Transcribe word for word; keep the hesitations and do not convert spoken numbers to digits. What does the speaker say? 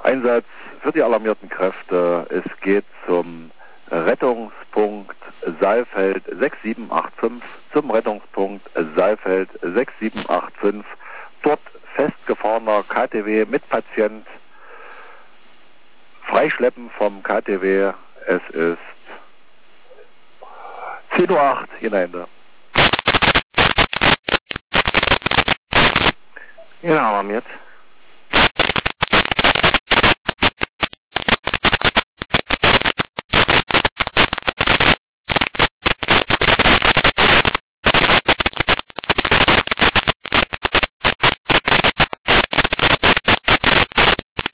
Einsatz für die alarmierten Kräfte. Es geht zum Rettungspunkt Saalfeld sechs sieben acht fünf, zum Rettungspunkt Saalfeld sechs sieben acht fünf. Dort festgefahrener K T W mit Patient. Freischleppen vom K T W. Es ist zehn Uhr acht hinein. Ja, alarmiert.